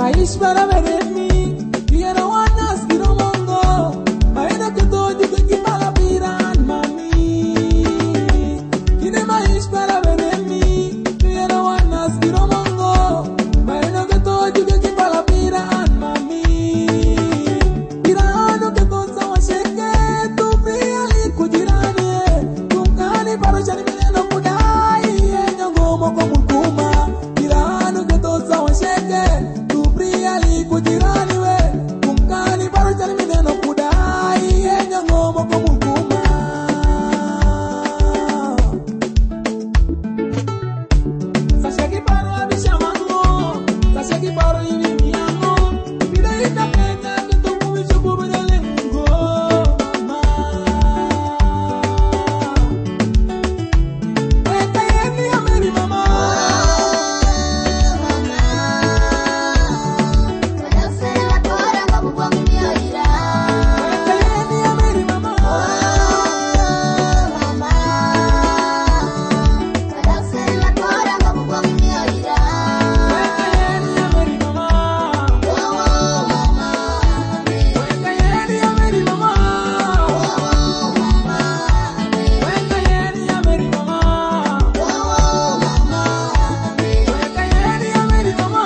mais para ver en mí. Quiero ganas, quiero mongo. Maena que todo que para piran, mami. Tiene mais para ver en mí. Quiero ganas, quiero mongo. Maena que todo que para piran, mami. Tirano que cosa wa sheke, tu fria li kujirani. Kumkani para chani meneno kudai, enyo gomo kumukuma. Tirano que cosa wa sheke, tu fria li kujirani we. Kumkani para chani meneno kudai, enyo gomo kumukuma. Sashaki paro abishamango, sashaki paro ibimiango. Pida ita pena que tu kumisho kubedele ngo mama. Weka yeni ameri mama. Weka yeni ameri mama. Weka yeni ameri mama. Weka yeni ameri mama. Weka yeni ameri mama. Weka yeni ameri mama.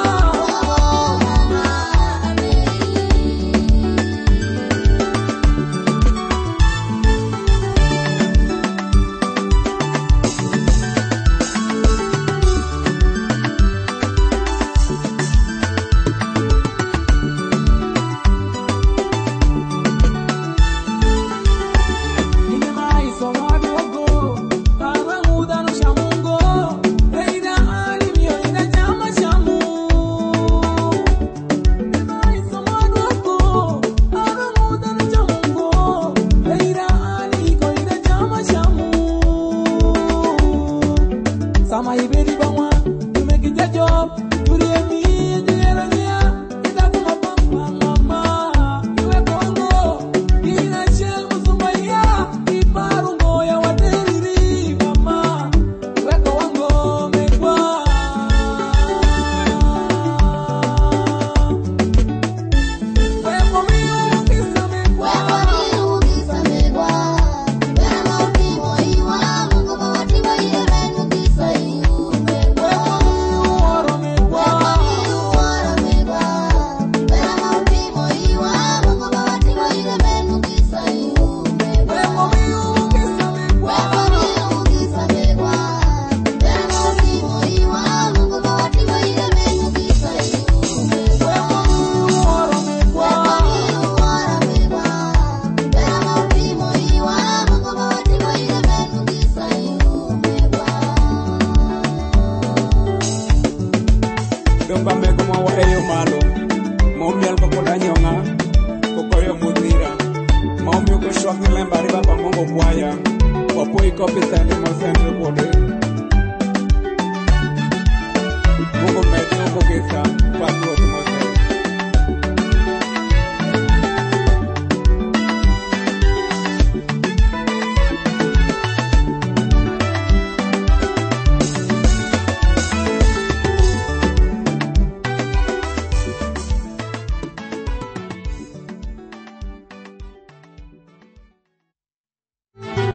Nime mai sono adogo, para muda no shamungo. Reina ali mio ina chama shamu. Nime mai sono adogo, para muda no shamungo. Reina ali ko ina chama shamu. Sama iberi bangwa, tumekija job, tulie mi njera nia, ita kuma pamba mama. Iwe kongo, ina shell musumaya, iparungo ya wateriri mama. Iwe kongo mekwa. Iwe komiu kisa mekwa. Iwe komiu oro mekwa. Iwe komiu kisa mekwa. Iwe komiu oro mekwa. Domba meko mwa waeyo malo. Maumial ko kodanyonga. Kokoyo mudira. Maumio ko shwak ni lembari baba mongo kwaya. Wapoi kopi sende mo sende kode. Mungo medio